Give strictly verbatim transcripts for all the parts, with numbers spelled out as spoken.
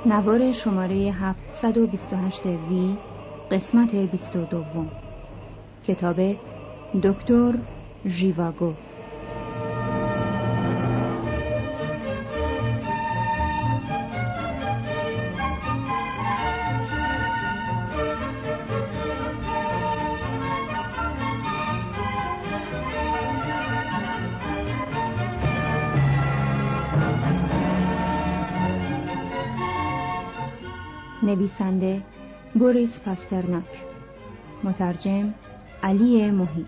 نوار شماره هفتصد و بیست و هشت وی، قسمت بیست و دو. کتاب دکتر ژیواگو. نویسنده بوریس پاسترناک، مترجم علی محیط.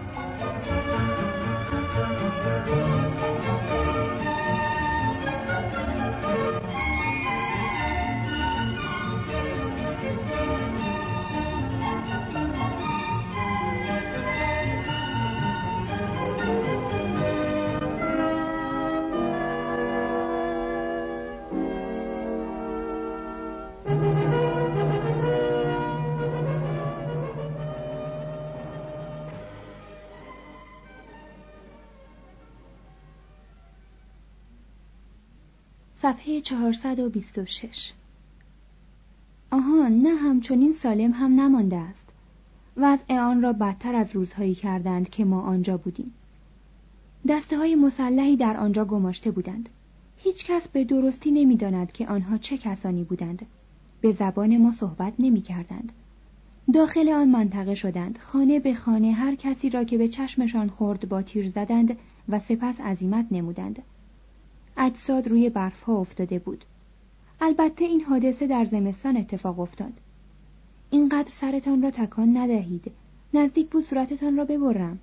صفحه چهارصد و بیست و شش. آها، نه همچنین سالم هم نمانده است. وضع آن را بدتر از روزهایی کردند که ما آنجا بودیم. دسته های مسلحی در آنجا گماشته بودند. هیچ کس به درستی نمی‌داند که آنها چه کسانی بودند. به زبان ما صحبت نمی کردند. داخل آن منطقه شدند. خانه به خانه هر کسی را که به چشمشان خورد با تیر زدند و سپس عزیمت نمودند. اجساد روی برفها افتاده بود. البته این حادثه در زمستان اتفاق افتاد. اینقدر سرتان را تکان ندهید. نزدیک بود صورتتان را ببرم.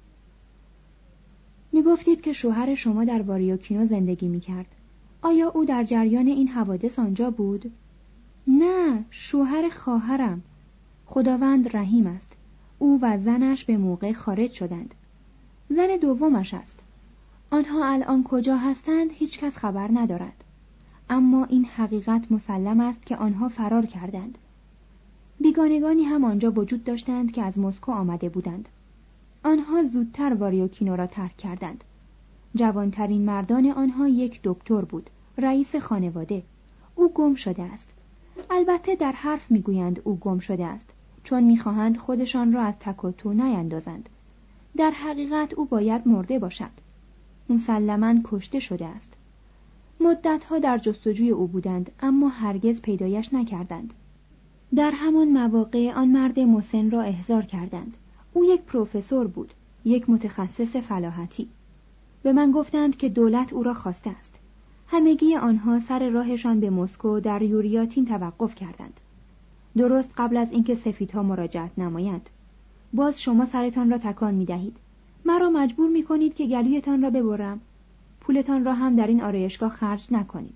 میگفتید که شوهر شما در واریوکینو زندگی میکرد. آیا او در جریان این حوادث آنجا بود؟ نه، شوهر خواهرم. خداوند رحیم است. او و زنش به موقع خارج شدند. زن دومش است. آنها الان کجا هستند هیچ کس خبر ندارد. اما این حقیقت مسلم است که آنها فرار کردند. بیگانگانی هم آنجا وجود داشتند که از مسکو آمده بودند. آنها زودتر واریوکینو را ترک کردند. جوانترین مردان آنها یک دکتر بود، رئیس خانواده. او گم شده است. البته در حرف میگویند او گم شده است، چون میخواهند خودشان را از تک و تو نیندازند. در حقیقت او باید مرده باشد. مسلماً کشته شده است. مدتها در جستجوی او بودند، اما هرگز پیدایش نکردند. در همان مواقع آن مرد مسن را احضار کردند. او یک پروفسور بود، یک متخصص فلاحتی. به من گفتند که دولت او را خواسته است. همگی آنها سر راهشان به مسکو در یوریاتین توقف کردند. درست قبل از اینکه سفیدها مراجعت نمایند. باز شما سرتان را تکان می دهید. مرا مجبور می کنید که گلویتان را ببرم. پولتان را هم در این آرایشگاه خرج نکنید.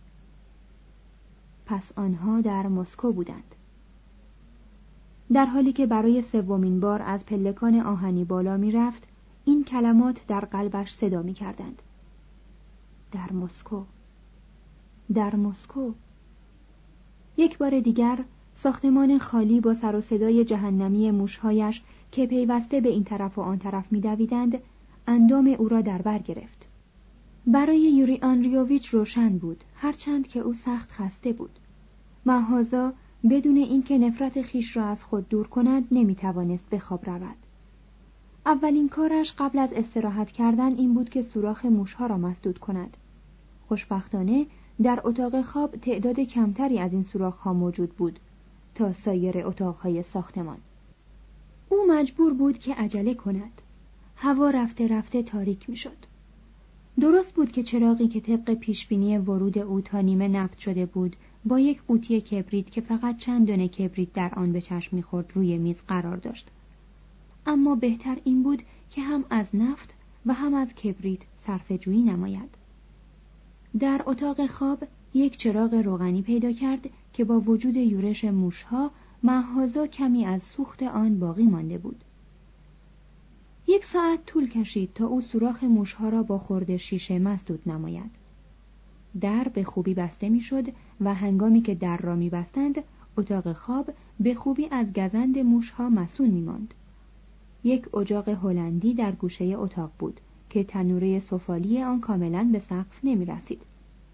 پس آنها در مسکو بودند. در حالی که برای سومین بار از پلکان آهنی بالا می رفت، این کلمات در قلبش صدا می کردند. در مسکو، در مسکو. یک بار دیگر ساختمان خالی با سر و صدای جهنمی موشهایش که پیوسته به این طرف و آن طرف می دویدند، اندام او را در بر گرفت. برای یوری آندریوویچ روشن بود، هرچند که او سخت خسته بود. مهازا بدون اینکه نفرت خیش را از خود دور کند نمی توانست به خواب رود. اولین کارش قبل از استراحت کردن این بود که سوراخ موشها را مسدود کند. خوشبختانه در اتاق خواب تعداد کمتری از این سوراخ‌ها موجود بود تا سایر اتاق‌های ساختمان. او مجبور بود که عجله کند. هوا رفته رفته تاریک می‌شد. درست بود که چراغی که طبق پیشبینی ورود او تا نیمه نفت شده بود با یک قوطی کبریت که فقط چند دانه کبریت در آن به چشم می‌خورد روی میز قرار داشت. اما بهتر این بود که هم از نفت و هم از کبریت صرفه‌جویی نماید. در اتاق خواب یک چراغ روغنی پیدا کرد که با وجود یورش موشها مهازا کمی از سوخت آن باقی مانده بود. یک ساعت طول کشید تا او سوراخ موشها را با خرده شیشه مسدود نماید. در به خوبی بسته میشد و هنگامی که در را می بستند، اتاق خواب به خوبی از گزند موشها مصون می ماند. یک اجاق هلندی در گوشه اتاق بود که تنوره سفالی آن کاملا به سقف نمی رسید.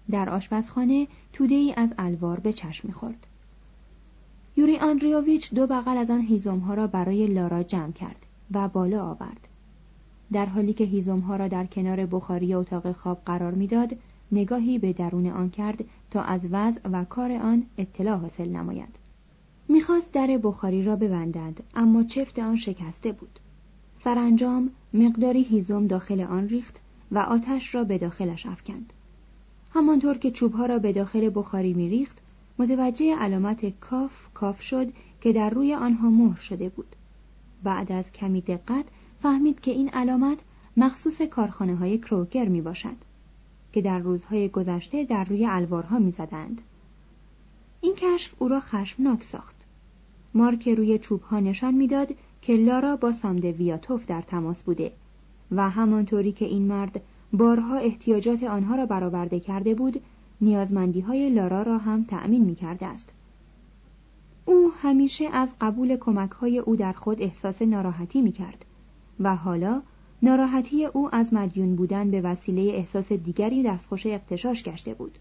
در آشپزخانه توده‌ای از الوار به چشم می‌خورد. یوری آندریوویچ دو بغل از آن هیزم‌ها را برای لارا جمع کرد و بالا آورد. در حالی که هیزم‌ها را در کنار بخاری اتاق خواب قرار می‌داد، نگاهی به درون آن کرد تا از وضع و کار آن اطلاع حاصل نماید. می‌خواست در بخاری را ببندد، اما چفت آن شکسته بود. سرانجام مقداری هیزم داخل آن ریخت و آتش را به داخلش افکند. همانطور که چوب‌ها را به داخل بخاری می‌ریخت، متوجه علامت کاف کاف شد که در روی آنها مهر شده بود. بعد از کمی دقت فهمید که این علامت مخصوص کارخانه‌های کروگر میباشد که در روزهای گذشته در روی الوارها میزدند. این کشف او را خشمناک ساخت. مارک روی چوب‌ها نشان میداد که لارا با سامدویاتوف در تماس بوده و همانطوری که این مرد بارها احتیاجات آنها را برآورده کرده بود، نیازمندی‌های لارا را هم تأمین می‌کرده است. او همیشه از قبول کمک‌های او در خود احساس ناراحتی می‌کرد و حالا ناراحتی او از مدیون بودن به وسیله احساس دیگری دستخوش اغتشاش گشته بود.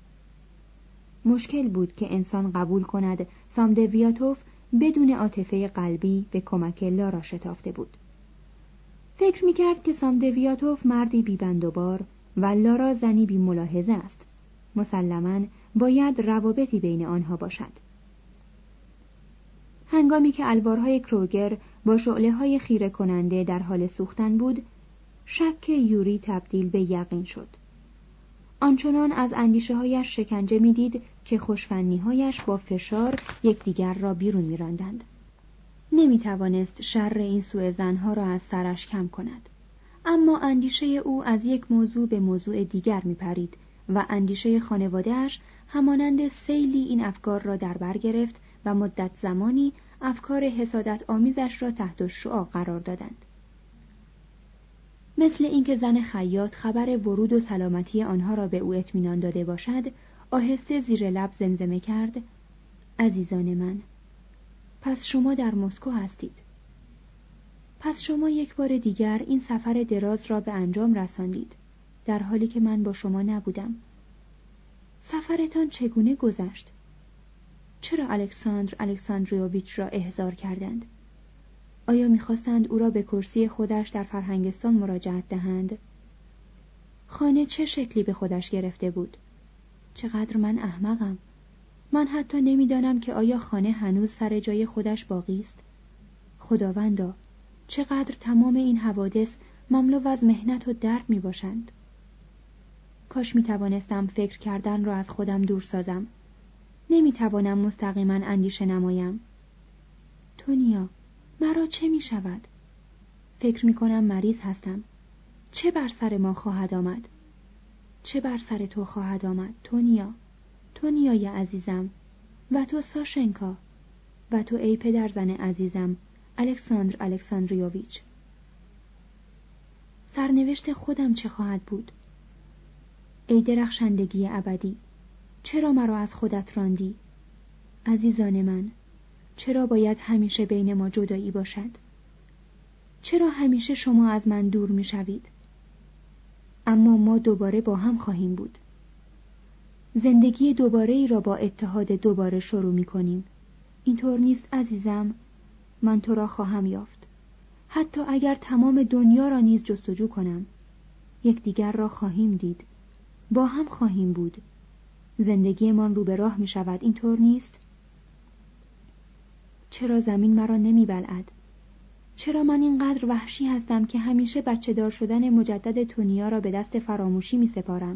مشکل بود که انسان قبول کند سامدویاتوف بدون عاطفه قلبی به کمک لارا شتافته بود. فکر می‌کرد که سامدویاتوف مردی بی‌بندوبار و لارا زنی بی‌ملاحظه است. مسلماً باید روابطی بین آنها باشد. هنگامی که الوارهای کروگر با شعله‌های خیره کننده در حال سوختن بود، شک یوری تبدیل به یقین شد. آنچنان از اندیشه‌هایش شکنجه می‌دید که خوشفنی‌هایش با فشار یکدیگر را بیرون می‌راندند. نمی‌توانست شر این سوء ظن‌ها را از سرش کم کند. اما اندیشه او از یک موضوع به موضوع دیگر می‌پرید و اندیشه خانواده‌اش همانند سیلی این افکار را در بر گرفت و مدت زمانی افکار حسادت آمیزش را تحت الشعاع قرار دادند. مثل اینکه زن خیاط خبر ورود و سلامتی آنها را به او اطمینان داده باشد، آهسته زیر لب زمزمه کرد: عزیزان من، پس شما در مسکو هستید. پس شما یک بار دیگر این سفر دراز را به انجام رساندید، در حالی که من با شما نبودم. سفرتان چگونه گذشت؟ چرا الکساندر الکساندریوویچ را احضار کردند؟ آیا می‌خواستند او را به کرسی خودش در فرهنگستان مراجعت دهند؟ خانه چه شکلی به خودش گرفته بود؟ چقدر من احمقم! من حتی نمی‌دانم که آیا خانه هنوز سر جای خودش باقی است. خداوندا، چقدر تمام این حوادث مملو از محنت و درد می‌باشند. کاش می‌توانستم فکر کردن را از خودم دور سازم. نمی‌توانم مستقیما اندیشه نمایم. تونیا، مرا چه می‌شود؟ فکر می‌کنم مریض هستم. چه بر سر ما خواهد آمد؟ چه بر سر تو خواهد آمد، تونیا؟ تونیای عزیزم، و تو ساشنکا، و تو ای پدر زن عزیزم الکساندر الکساندریوویچ. سرنوشت خودم چه خواهد بود؟ ای درخشندگی ابدی، چرا مرا از خودت راندی؟ عزیزان من، چرا باید همیشه بین ما جدایی باشد؟ چرا همیشه شما از من دور می شوید؟ اما ما دوباره با هم خواهیم بود. زندگی دوباره ای را با اتحاد دوباره شروع می کنیم. اینطور نیست عزیزم؟ من تو را خواهم یافت. حتی اگر تمام دنیا را نیز جستجو کنم، یکدیگر را خواهیم دید. با هم خواهیم بود. زندگیمان رو به راه می شود، اینطور نیست؟ چرا زمین مرا نمی بلعد؟ چرا من اینقدر وحشی هستم که همیشه بچه دار شدن مجدد تونیا را به دست فراموشی می سپارم؟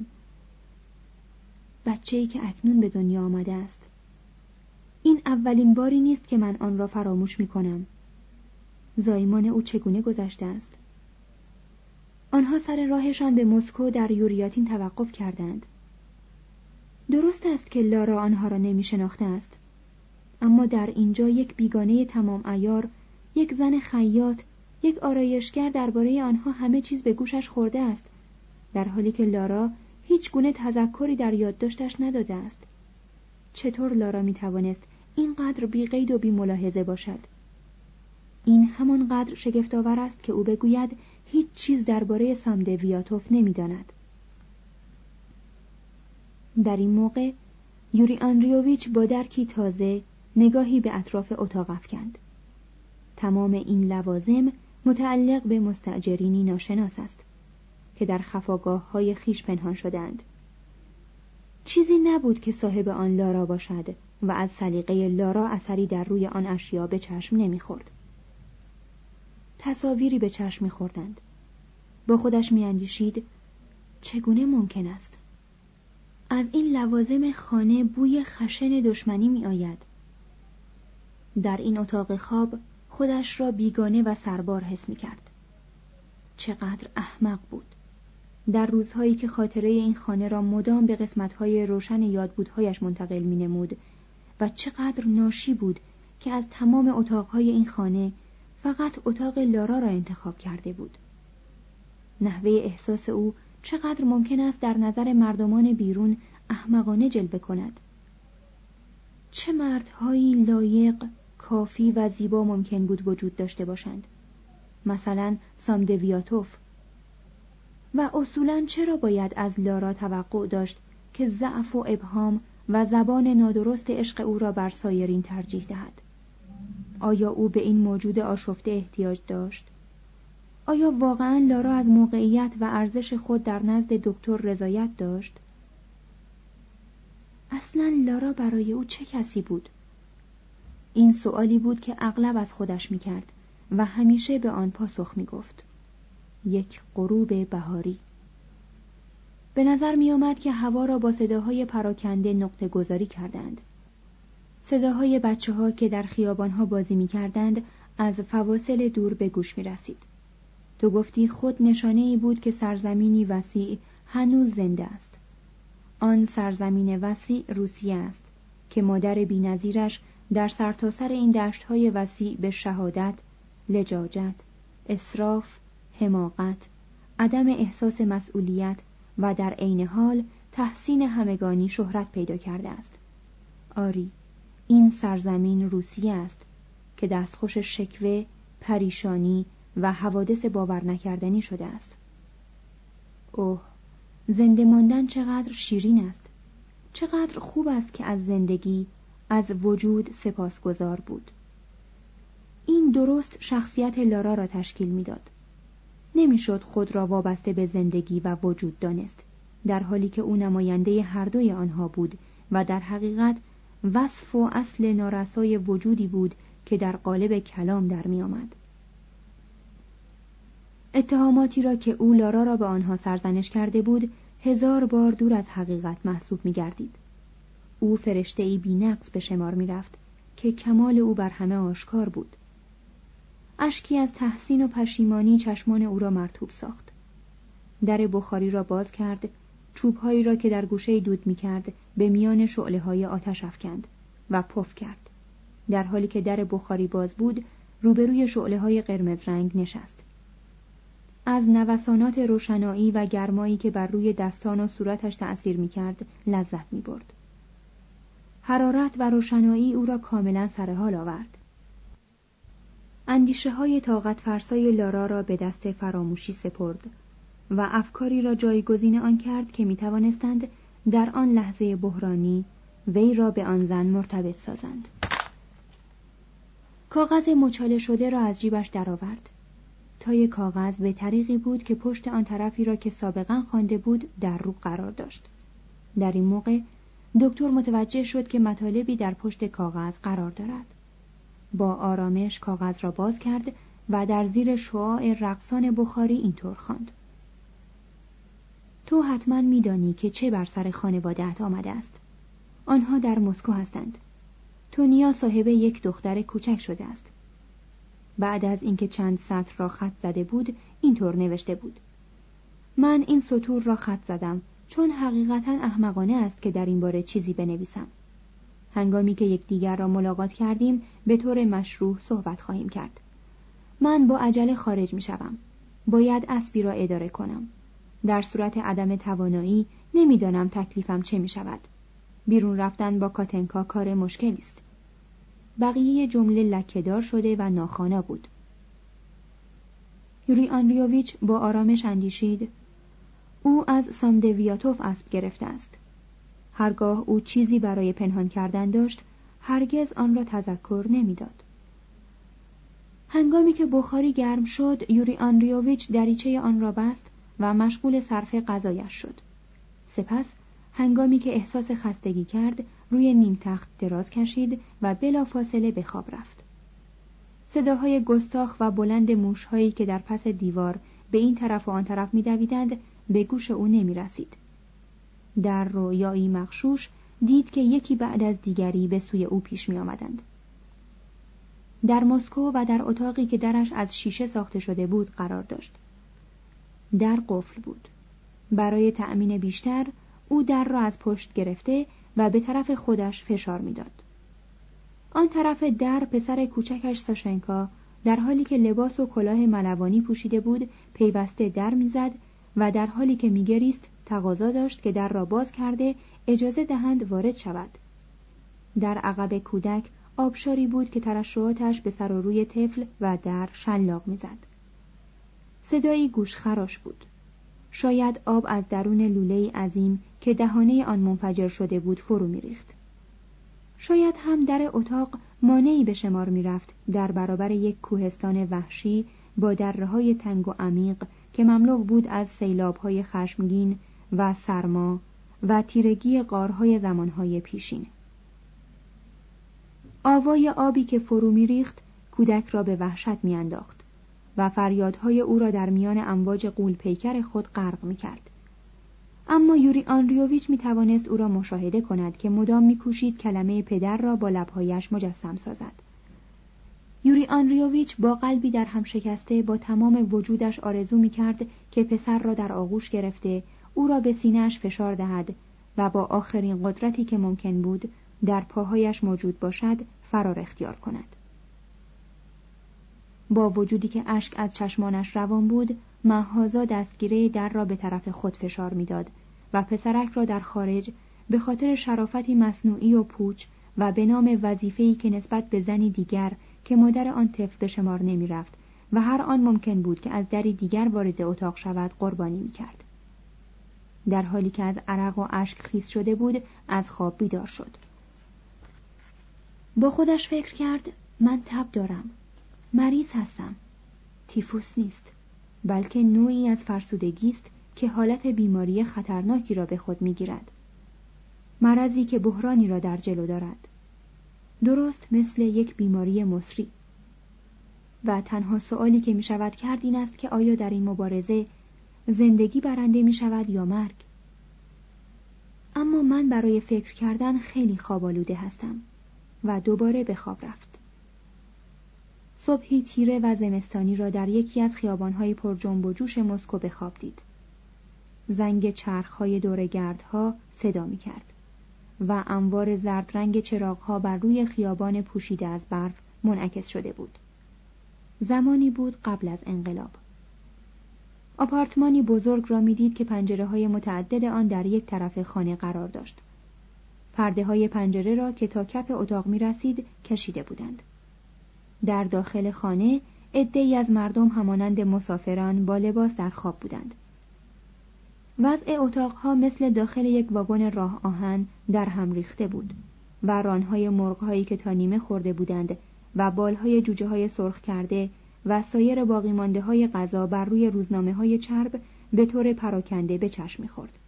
بچه‌ای که اکنون به دنیا آمده است. این اولین باری نیست که من آن را فراموش می کنم. زایمان او چگونه گذشته است؟ آنها سر راهشان به مسکو در یوریاتین توقف کردند. درست است که لارا آنها را نمی شناخته است، اما در اینجا یک بیگانه تمام عیار، یک زن خیاط، یک آرایشگر درباره آنها همه چیز به گوشش خورده است، در حالی که لارا هیچ گونه تذکری در یادداشتش نداده است. چطور لارا می توانست اینقدر بی قید و بی ملاحظه باشد؟ این همانقدر شگفت‌آور است که او بگوید هیچ چیز درباره سامدویاتوف نمی‌داند. در این موقع یوری آندریوویچ با درکی تازه نگاهی به اطراف اتاق افکند. تمام این لوازم متعلق به مستأجرینی ناشناس است که در خفاگاه‌های خیش پنهان شدند. چیزی نبود که صاحب آن لارا باشد و از سلیقه لارا اثری در روی آن اشیا به چشم نمی‌خورد. تصاویری به چشم می‌خوردند. با خودش می‌اندیشید چگونه ممکن است؟ از این لوازم خانه بوی خشن دشمنی می‌آید. در این اتاق خواب خودش را بیگانه و سربار حس می‌کرد. چقدر احمق بود. در روزهایی که خاطره این خانه را مدام به قسمت‌های روشن یادبودهایش منتقل می‌نمود و چقدر ناشی بود که از تمام اتاق‌های این خانه فقط اتاق لارا را انتخاب کرده بود. نحوه احساس او چقدر ممکن است در نظر مردمان بیرون احمقانه جلوه کند. چه مردهایی لایق، کافی و زیبا ممکن بود وجود داشته باشند؟ مثلا سامدویاتوف. و اصولاً چرا باید از لارا توقع داشت که ضعف و ابهام و زبان نادرست عشق او را بر سایرین ترجیح دهد؟ آیا او به این موجود آشفته احتیاج داشت؟ آیا واقعاً لارا از موقعیت و ارزش خود در نزد دکتر رضایت داشت؟ اصلاً لارا برای او چه کسی بود؟ این سؤالی بود که اغلب از خودش می‌کرد و همیشه به آن پاسخ می‌گفت: یک غروب بهاری. به نظر می‌آمد که هوا را با صداهای پراکنده نقطه گذاری کردند. صداهای بچه‌ها که در خیابان‌ها بازی می‌کردند از فواصل دور به گوش می‌رسید. تو گفتی خود نشانه‌ای بود که سرزمینی وسیع هنوز زنده است. آن سرزمین وسیع روسیه است که مادر بی‌نظیرش در سرتاسر این دشت‌های وسیع به شهادت، لجاجت، اسراف، حماقت، عدم احساس مسئولیت و در عین حال تحسین همگانی شهرت پیدا کرده است. آری، این سرزمین روسیه است که دستخوش شکوه، پریشانی و حوادث باور نکردنی شده است. اوه، زنده ماندن چقدر شیرین است. چقدر خوب است که از زندگی، از وجود سپاسگزار بود. این درست شخصیت لارا را تشکیل میداد. نمیشد خود را وابسته به زندگی و وجود دانست، در حالی که او نماینده هر دوی آنها بود و در حقیقت وصف و اصل نارسای وجودی بود که در قالب کلام در می آمد. اتهاماتی را که او لارا را به آنها سرزنش کرده بود هزار بار دور از حقیقت محسوب می گردید. او فرشته‌ای بی‌نقص به شمار می رفت که کمال او بر همه آشکار بود. اشکی از تحسین و پشیمانی چشمان او را مرطوب ساخت. در بخاری را باز کرد، چوب‌هایی را که در گوشه دود می‌کرد به میان شعله‌های آتش افکند و پف کرد. در حالی که در بخاری باز بود، روبروی شعله‌های قرمز رنگ نشست. از نوسانات روشنایی و گرمایی که بر روی دستان و صورتش تأثیر می‌کرد لذت می‌برد. حرارت و روشنایی او را کاملا سر حال آورد. اندیشه‌های طاقت فرسای لارا را به دست فراموشی سپرد و افکاری را جایگزین آن کرد که می‌توانستند در آن لحظه بحرانی وی را به آن زن مرتبط سازند. کاغذ مچاله شده را از جیبش درآورد. تای کاغذ به طریقی بود که پشت آن طرفی را که سابقاً خوانده بود در رو قرار داشت. در این موقع دکتر متوجه شد که مطالبی در پشت کاغذ قرار دارد. با آرامش کاغذ را باز کرد و در زیر شعاع رقصان بخاری اینطور خواند: تو حتما می‌دانی که چه بر سر خانواده‌ات آمده است. آنها در مسکو هستند. تونیا صاحب یک دختر کوچک شده است. بعد از اینکه چند سطر را خط زده بود اینطور نوشته بود: من این سطور را خط زدم چون حقیقتاً احمقانه است که در این باره چیزی بنویسم. هنگامی که یکدیگر را ملاقات کردیم به طور مشروع صحبت خواهیم کرد. من با عجله خارج می شوم. باید اسبی را اداره کنم. در صورت عدم توانایی نمیدانم تکلیفم چه می شود. بیرون رفتن با کاتنکا کار مشکلی است. بقیه جمله لکه‌دار شده و ناخوانا بود. یوری آندریوویچ با آرامش اندیشید: او از سامدویاتوف اسب گرفته است. هرگاه او چیزی برای پنهان کردن داشت، هرگز آن را تذکر نمی‌داد. هنگامی که بخاری گرم شد، یوری آندریوویچ دریچه آن را بست و مشغول صرف غذایش شد. سپس هنگامی که احساس خستگی کرد، روی نیم تخت دراز کشید و بلافاصله به خواب رفت. صداهای گستاخ و بلند موش‌هایی که در پس دیوار به این طرف و آن طرف می‌دویدند به گوش او نمی‌رسید. در رویایی مغشوش دید که یکی بعد از دیگری به سوی او پیش می‌آمدند. در مسکو و در اتاقی که درش از شیشه ساخته شده بود قرار داشت. در قفل بود. برای تأمین بیشتر او در را از پشت گرفته و به طرف خودش فشار می‌داد. آن طرف در پسر کوچکش ساشنکا در حالی که لباس و کلاه ملوانی پوشیده بود پیوسته در می‌زد و در حالی که می‌گریست تقاضا داشت که در را باز کرده اجازه دهند وارد شود. در عقب کودک آبشاری بود که ترشحاتش به سر و روی طفل و در شلاق می‌زد. صدایی گوشخراش بود. شاید آب از درون لوله‌ای عظیم که دهانه آن منفجر شده بود فرو می‌ریخت. شاید هم در اتاق مانعی به شمار می‌رفت در برابر یک کوهستان وحشی با دره‌های تنگ و عمیق که مملو بود از سیلاب‌های خشمگین و سرما و تیرگی غارهای زمانهای پیشین. آوای آبی که فرو می‌ریخت کودک را به وحشت می‌انداخت و فریادهای او را در میان امواج غول پیکر خود غرق می‌کرد. اما یوری آندریوویچ می‌توانست او را مشاهده کند که مدام می‌کوشید کلمه پدر را با لب‌هایش مجسم سازد. یوری آندریوویچ با قلبی در هم شکسته با تمام وجودش آرزو می‌کرد که پسر را در آغوش گرفته او را به سینه‌اش فشار دهد و با آخرین قدرتی که ممکن بود در پاهایش موجود باشد فرار اختیار کند. با وجودی که اشک از چشمانش روان بود، مهازا دستگیره در را به طرف خود فشار می‌داد و پسرک را در خارج به خاطر شرافتی مصنوعی و پوچ و به نام وظیفه‌ای که نسبت به زنی دیگر که مادر آن طفل به شمار نمی‌رفت و هر آن ممکن بود که از دری دیگر وارد اتاق شود قربانی می‌کرد. در حالی که از عرق و اشک خیس شده بود، از خواب بیدار شد. با خودش فکر کرد من تب دارم. مریض هستم. تیفوس نیست، بلکه نوعی از فرسودگی است که حالت بیماری خطرناکی را به خود می‌گیرد. مرضی که بحرانی را در جلو دارد. درست مثل یک بیماری مصری. و تنها سؤالی که می‌شود کرد این است که آیا در این مبارزه زندگی برنده می‌شود یا مرگ؟ اما من برای فکر کردن خیلی خواب‌آلوده هستم و دوباره به خواب رفت. صبحی تیره و زمستانی را در یکی از خیابان‌های پر جنب و جوش مسکو به خواب دید. زنگ چرخ‌های دوره‌گردها صدا می‌کرد و انوار زرد رنگ چراغ‌ها بر روی خیابان پوشیده از برف منعکس شده بود. زمانی بود قبل از انقلاب. آپارتمانی بزرگ را می‌دید که پنجره‌های متعدد آن در یک طرف خانه قرار داشت. پرده‌های پنجره را که تا کف اتاق می‌رسید کشیده بودند. در داخل خانه عده‌ای از مردم همانند مسافران با لباس در خواب بودند. وضع اتاقها مثل داخل یک واگن راه آهن در هم ریخته بود و رانهای مرغ‌هایی که تا نیمه خورده بودند و بالهای جوجه‌های سرخ کرده و سایر باقی مانده‌های غذا بر روی روزنامه‌های چرب به طور پراکنده به چشم می‌خورد.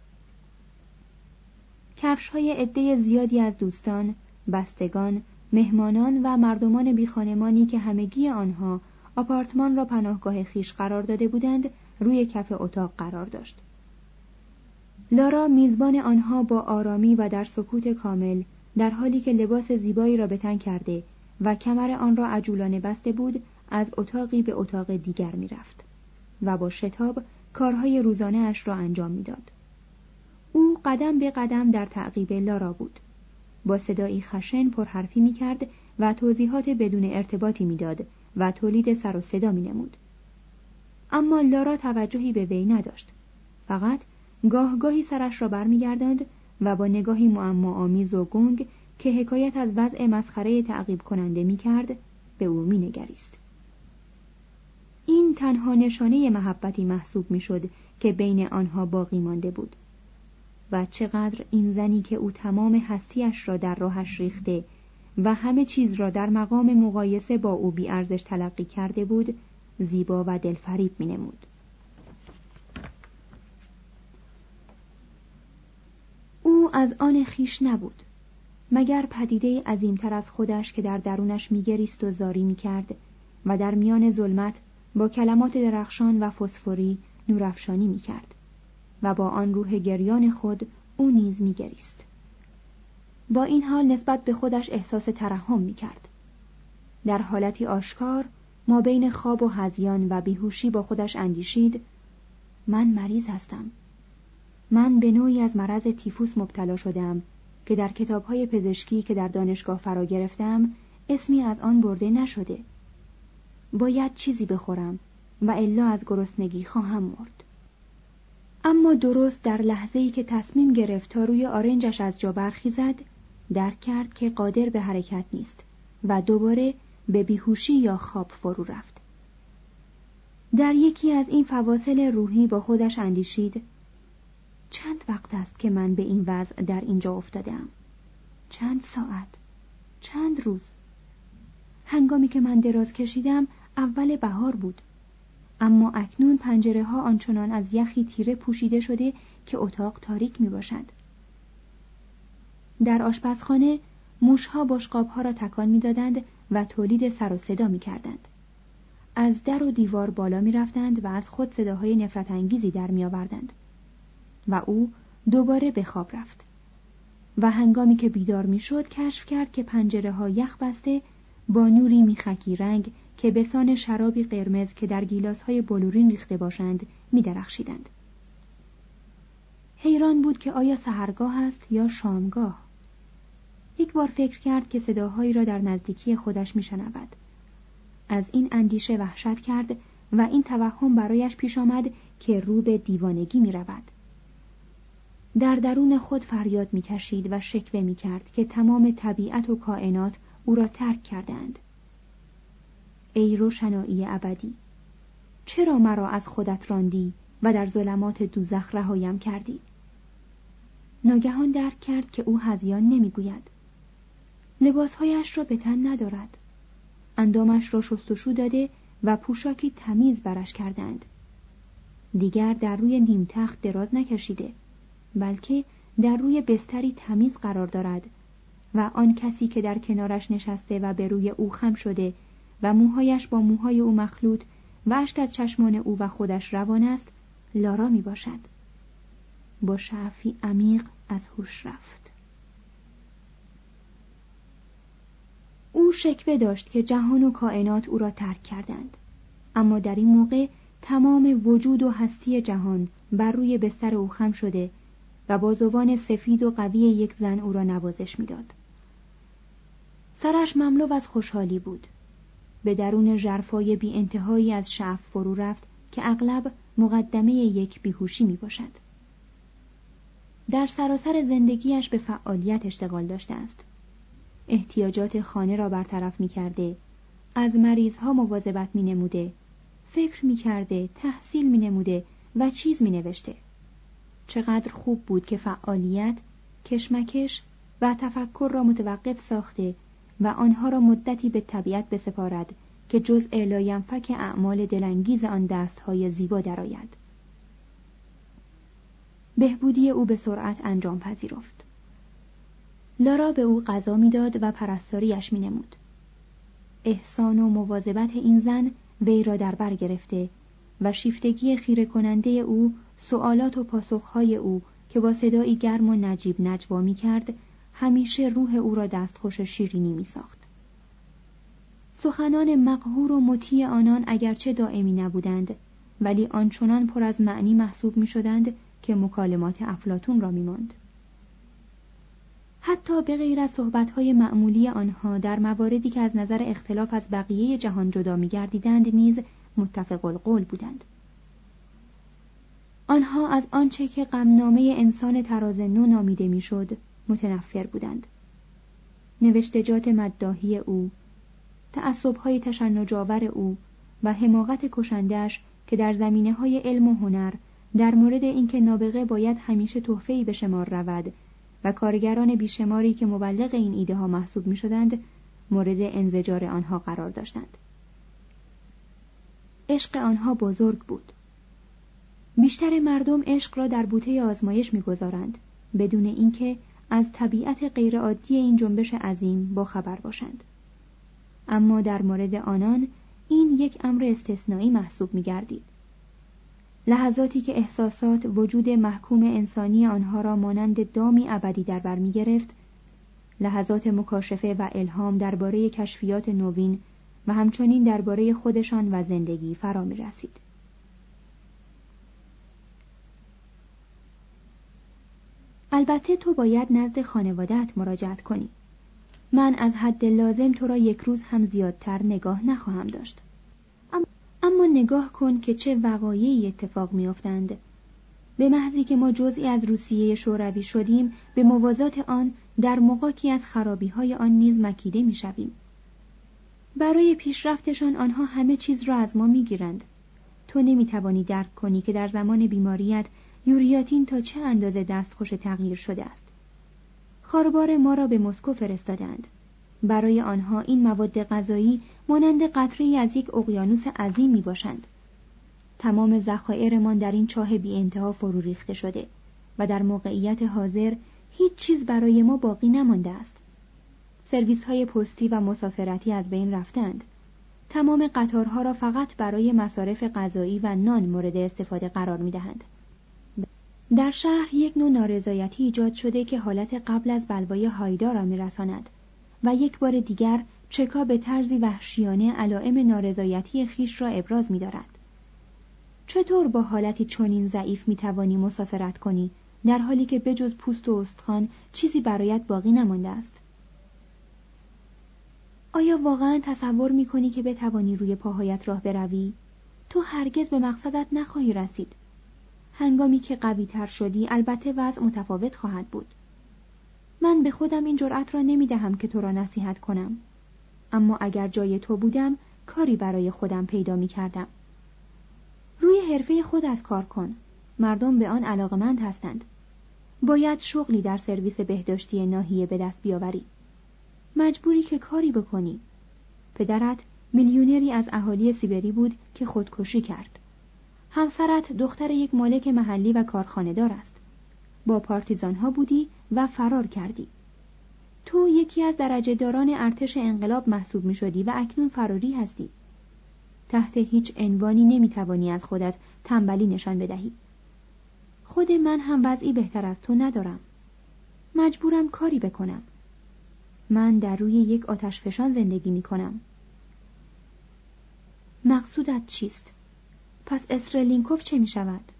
کفش‌های عده زیادی از دوستان، بستگان، مهمانان و مردمان بیخانمانی که همگی آنها آپارتمان را پناهگاه خیش قرار داده بودند روی کف اتاق قرار داشت. لارا میزبان آنها با آرامی و در سکوت کامل در حالی که لباس زیبایی را به تن کرده و کمر آن را عجولانه بسته بود از اتاقی به اتاق دیگر میرفت و با شتاب کارهای روزانه اش را انجام میداد. او قدم به قدم در تعقیب لارا بود. با صدایی خشن پرحرفی می‌کرد و توضیحات بدون ارتباطی می‌داد و تولید سر و صدا می‌نمود. اما لارا توجهی به وی نداشت. فقط گاه گاهی سرش را برمیگرداند و با نگاهی معماآمیز و گنگ که حکایت از وضع مسخره تعقیب کننده می‌کرد به او می‌نگریست. این تنها نشانه محبتی محسوب می‌شد که بین آنها باقی مانده بود. و چقدر این زنی که او تمام هستیش را در راهش ریخته و همه چیز را در مقام مقایسه با او بی ارزش تلقی کرده بود، زیبا و دلفریب می نمود. او از آن خیش نبود، مگر پدیده عظیمتر از خودش که در درونش میگریست و زاری میکرد و در میان ظلمت با کلمات درخشان و فسفوری نورافشانی میکرد و با آن روح گریان خود او نیز میگریست. با این حال نسبت به خودش احساس ترحم میکرد. در حالتی آشکار ما بین خواب و هذیان و بیهوشی با خودش اندیشید: من مریض هستم. من به نوعی از مرض تیفوس مبتلا شدم که در کتاب‌های پزشکی که در دانشگاه فرا گرفتم اسمی از آن برده نشده. باید چیزی بخورم و الا از گرسنگی خواهم مرد. اما درست در لحظه‌ای که تصمیم گرفت تا روی آرنجش از جا برخیزد، درک کرد که قادر به حرکت نیست و دوباره به بیهوشی یا خواب فرو رفت. در یکی از این فواصل روحی با خودش اندیشید: چند وقت است که من به این وضع در اینجا افتادم؟ چند ساعت؟ چند روز؟ هنگامی که من دراز کشیدم اول بهار بود، اما اکنون پنجره ها آنچنان از یخی تیره پوشیده شده که اتاق تاریک می باشد. در آشپزخانه موشها بشقاب‌ها را تکان می دادند و تولید سر و صدا می کردند. از در و دیوار بالا می رفتند و از خود صداهای نفرت انگیزی در می آوردند. و او دوباره به خواب رفت و هنگامی که بیدار می شد کشف کرد که پنجره ها یخ بسته با نوری میخکی رنگ که بسان شرابی قرمز که در گیلاس های بلورین ریخته باشند می درخشیدند. حیران بود که آیا سحرگاه است یا شامگاه. یک بار فکر کرد که صداهایی را در نزدیکی خودش می شنود. از این اندیشه وحشت کرد و این توهم برایش پیش آمد که رو به دیوانگی می رود. در درون خود فریاد می کشید و شکوه می کرد که تمام طبیعت و کائنات او را ترک کردند. ای روشنایی ابدی، چرا مرا از خودت راندی و در ظلمات دوزخ رهایم کردی؟ ناگهان درک کرد که او هذیان نمی گوید. لباسهایش را به تن ندارد. اندامش را شستشو داده و پوشاکی تمیز برش کردند. دیگر در روی نیم تخت دراز نکشیده، بلکه در روی بستری تمیز قرار دارد و آن کسی که در کنارش نشسته و به روی او خم شده و موهایش با موهای او مخلوط و اشک از چشمان او و خودش روان است، لارا می باشد. با شعفی عمیق از هوش رفت. او شکوه داشت که جهان و کائنات او را ترک کردند، اما در این موقع تمام وجود و هستی جهان بر روی بستر او خم شده و بازوان سفید و قوی یک زن او را نوازش می‌داد. سرش مملو از خوشحالی بود. به درون ژرفای بی انتهایی از شعف فرو رفت که اغلب مقدمه یک بیهوشی می باشد. در سراسر زندگیش به فعالیت اشتغال داشته است. احتیاجات خانه را برطرف می کرده، از مریضها مواظبت می نموده، فکر می کرده، تحصیل می نموده و چیز می نوشته. چقدر خوب بود که فعالیت، کشمکش و تفکر را متوقف ساخته و آنها را مدتی به طبیعت بسپارد که جزء لاینفک اعمال دلانگیز آن دستهای زیبا درآید. بهبودی او به سرعت انجام پذیرفت. لارا به او غذا می‌داد و پرستاریش می‌نمود. احسان و مواظبت این زن وی را در بر گرفته و شیفتگی خیره کننده او، سوالات و پاسخهای او که با صدایی گرم و نجیب نجوا می‌کرد، همیشه روح او را دستخوش شیرینی می‌ساخت. سخنان مقهور و مطیع آنان اگرچه دائمی نبودند، ولی آنچنان پر از معنی محسوب می‌شدند که مکالمات افلاطون را می‌ماند. حتی به غیر از صحبت‌های معمولی آنها در مواردی که از نظر اختلاف از بقیه جهان جدا می‌گردیدند نیز متفق القول بودند. آنها از آنچه که غمنامه انسان تراز نو نامیده می‌شد متنفر بودند. نوشتجات مداحی او، تعصب‌های تشنج‌آور او و حماقت کشنده‌اش که در زمینه‌های علم و هنر در مورد اینکه نابغه باید همیشه تحفه‌ای به شمار رود و کارگران بیشماری که مبلغ این ایده ها محسوب می شدند مورد انزجار آنها قرار داشتند. عشق آنها بزرگ بود. بیشتر مردم عشق را در بوته آزمایش می گذارند بدون اینکه از طبیعت غیرعادی این جنبش عظیم با خبر باشند. اما در مورد آنان این یک امر استثنایی محسوب می گردید. لحظاتی که احساسات وجود محکوم انسانی آنها را مانند دامی ابدی در بر می گرفت، لحظات مکاشفه و الهام درباره کشفیات نوین و همچنین درباره خودشان و زندگی فرا می رسید. البته تو باید نزد خانواده‌ات مراجعت کنی. من از حد لازم تو را یک روز هم زیادتر نگاه نخواهم داشت. اما نگاه کن که چه وقایعی اتفاق می‌افتند. به محضی که ما جزئی از روسیه شوروی شدیم، به موازات آن در مغاکی از خرابی‌های آن نیز مکیده می‌شویم. برای پیشرفتشان آنها همه چیز را از ما می‌گیرند. تو نمی‌توانی درک کنی که در زمان بیماریت یوریاتین تا چه اندازه دستخوش تغییر شده است. خاربار ما را به مسکو فرستادند. برای آنها این مواد غذایی مانند قطره‌ای از یک اقیانوس عظیم میباشند. تمام ذخایرمان در این چاه بی انتها فرو ریخته شده و در موقعیت حاضر هیچ چیز برای ما باقی نمانده است. سرویس‌های پستی و مسافرتی از بین رفتند. تمام قطارها را فقط برای مصارف غذایی و نان مورد استفاده قرار میدهند. در شهر یک نوع نارضایتی ایجاد شده که حالت قبل از بلوای هایدا را میرساند و یک بار دیگر چکا به طرزی وحشیانه علائم نارضایتی خیش را ابراز می‌دارد. چطور با حالتی چنین ضعیف می‌توانی مسافرت کنی در حالی که بجز پوست و استخوان چیزی برایت باقی نمانده است؟ آیا واقعاً تصور می‌کنی که بتوانی روی پاهایت راه بروی؟ تو هرگز به مقصدت نخواهی رسید. هنگامی که قوی تر شدی البته وضع متفاوت خواهد بود. من به خودم این جرأت را نمی دهم که تو را نصیحت کنم. اما اگر جای تو بودم کاری برای خودم پیدا می کردم. روی حرفه خودت کار کن. مردم به آن علاقمند هستند. باید شغلی در سرویس بهداشتی ناحیه به دست بیاوری. مجبوری که کاری بکنی. پدرت میلیونری از اهالی سیبری بود که خودکشی کرد. همسرت دختر یک مالک محلی و کارخانه‌دار است. با پارتیزان ها بودی و فرار کردی. تو یکی از درجه داران ارتش انقلاب محسوب می شدی و اکنون فراری هستی. تحت هیچ عنوانی نمی توانی از خودت تنبلی نشان بدهی. خود من هم وضعی بهتر از تو ندارم. مجبورم کاری بکنم. من در روی یک آتش فشان زندگی می کنم. مقصودت چیست؟ پس استرلینکوف چه می شود؟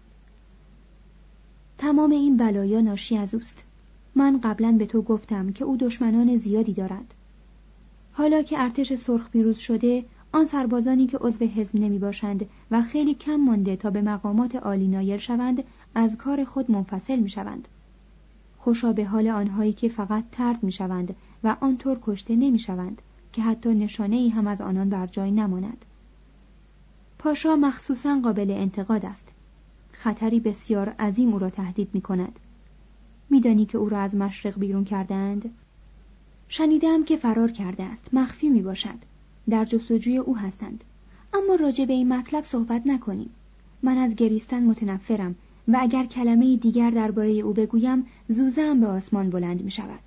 تمام این بلایا ناشی از اوست. من قبلا به تو گفتم که او دشمنان زیادی دارد. حالا که ارتش سرخ پیروز شده، آن سربازانی که عضو حزب نمی باشند و خیلی کم مانده تا به مقامات عالی نایل شوند، از کار خود منفصل می شوند. خوشا به حال آنهایی که فقط طرد می شوند و آنطور کشته نمی شوند که حتی نشانه ای هم از آنان بر جای نماند. پاشا مخصوصاً قابل انتقاد است. خطری بسیار عظیم او را تهدید می کند. می دانی که او را از مشرق بیرون کردند؟ شنیدم که فرار کرده است. مخفی می باشد. در جستجوی او هستند. اما راجع به این مطلب صحبت نکنیم. من از گریستن متنفرم و اگر کلمه دیگر درباره او بگویم زوزه‌ام به آسمان بلند می شود.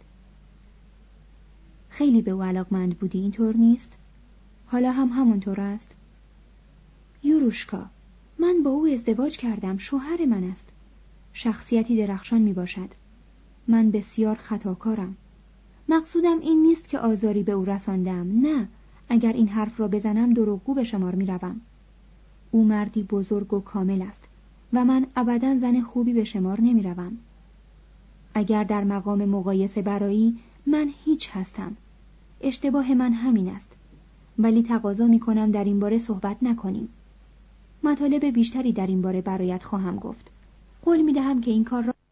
خیلی به او علاقمند بودی، اینطور نیست؟ حالا هم همونطور است؟ یوروشکا، من با او ازدواج کردم. شوهر من است. شخصیتی درخشان می باشد. من بسیار خطاکارم. مقصودم این نیست که آزاری به او رساندم. نه، اگر این حرف را بزنم دروغگو به شمار می روم. او مردی بزرگ و کامل است و من ابداً زن خوبی به شمار نمی روم. اگر در مقام مقایسه برایی، من هیچ هستم. اشتباه من همین است. ولی تقاضا می کنم در این باره صحبت نکنیم. مطالب بیشتری در این باره برایت خواهم گفت. قول می دهم که این کار را